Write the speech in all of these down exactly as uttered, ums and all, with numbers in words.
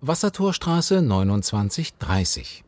Wassertorstraße neunundzwanzig dreißig.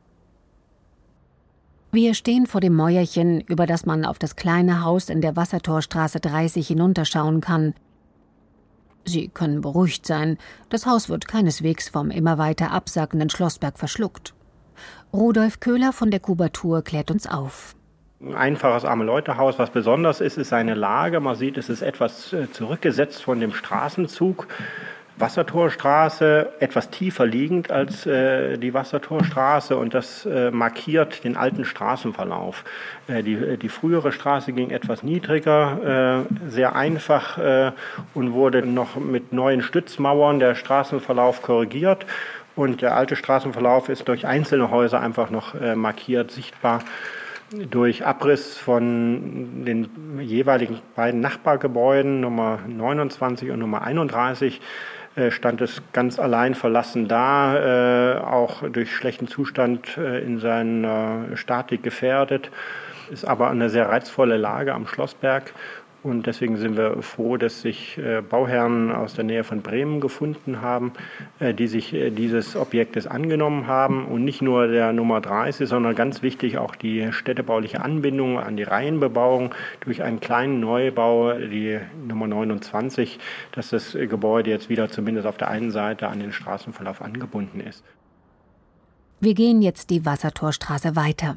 Wir stehen vor dem Mäuerchen, über das man auf das kleine Haus in der Wassertorstraße dreißig hinunterschauen kann. Sie können beruhigt sein, das Haus wird keineswegs vom immer weiter absackenden Schlossberg verschluckt. Rudolf Köhler von der Kubatur klärt uns auf. Ein einfaches Arme-Leute-Haus. Was besonders ist, ist seine Lage. Man sieht, es ist etwas zurückgesetzt von dem Straßenzug. Wassertorstraße, etwas tiefer liegend als äh, die Wassertorstraße, und das äh, markiert den alten Straßenverlauf. Äh, die, die frühere Straße ging etwas niedriger, äh, sehr einfach äh, und wurde noch mit neuen Stützmauern der Straßenverlauf korrigiert. Und der alte Straßenverlauf ist durch einzelne Häuser einfach noch äh, markiert, sichtbar. Durch Abriss von den jeweiligen beiden Nachbargebäuden, Nummer neunundzwanzig und Nummer einunddreißig, äh, stand es ganz allein verlassen da, äh, auch durch schlechten Zustand äh, in seiner Statik gefährdet. Ist aber eine sehr reizvolle Lage am Schlossberg. Und deswegen sind wir froh, dass sich äh, Bauherren aus der Nähe von Bremen gefunden haben, äh, die sich äh, dieses Objektes angenommen haben. Und nicht nur der Nummer dreißig, sondern ganz wichtig auch die städtebauliche Anbindung an die Reihenbebauung durch einen kleinen Neubau, die Nummer neunundzwanzig, dass das Gebäude jetzt wieder zumindest auf der einen Seite an den Straßenverlauf angebunden ist. Wir gehen jetzt die Wassertorstraße weiter.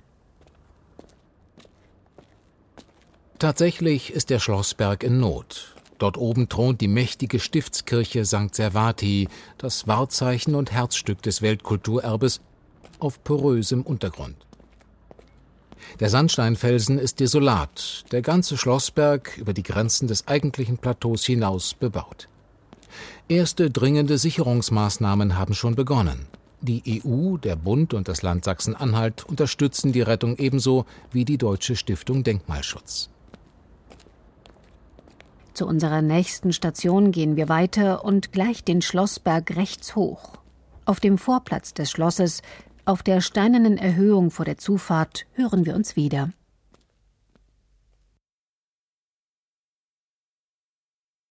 Tatsächlich ist der Schlossberg in Not. Dort oben thront die mächtige Stiftskirche Sankt Servati, das Wahrzeichen und Herzstück des Weltkulturerbes, auf porösem Untergrund. Der Sandsteinfelsen ist desolat, der ganze Schlossberg über die Grenzen des eigentlichen Plateaus hinaus bebaut. Erste dringende Sicherungsmaßnahmen haben schon begonnen. Die E U, der Bund und das Land Sachsen-Anhalt unterstützen die Rettung ebenso wie die Deutsche Stiftung Denkmalschutz. Zu unserer nächsten Station gehen wir weiter und gleich den Schlossberg rechts hoch. Auf dem Vorplatz des Schlosses, auf der steinernen Erhöhung vor der Zufahrt, hören wir uns wieder.